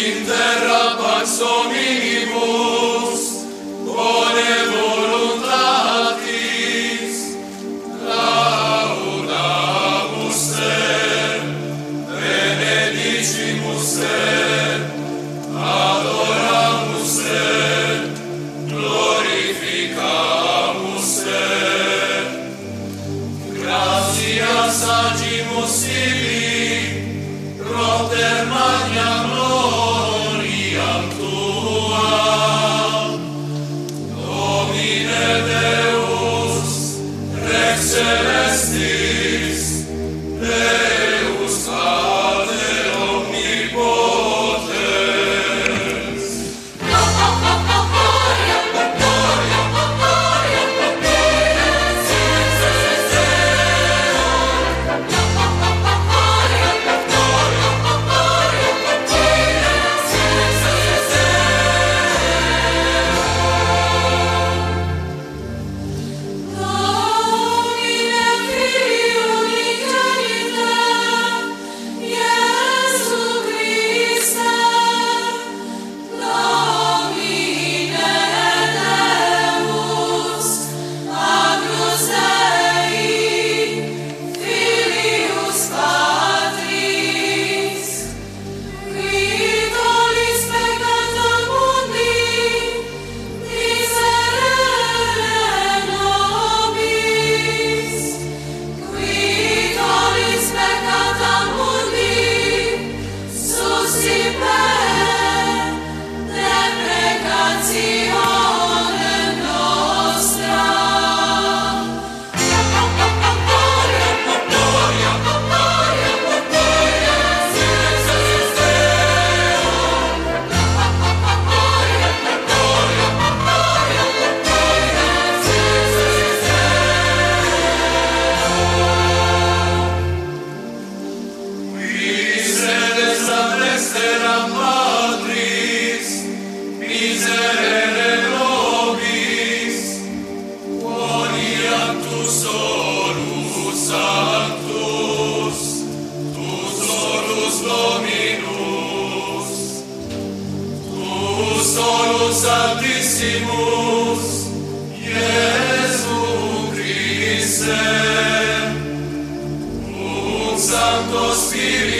in terra pax hominibus, bone voluntatis, laudamus te, benedicimus te, adoramus te, glorificamus te. Gratias agimus tibi, propter magna gloriam tua. Domine Deus, Rex celestis, Deus Pater omnipotens. Miserere nobis, quoniam tu solus sanctus, tu solus Dominus, tu solus Sanctissimus, Iesu Christe, Sancto Spiritus,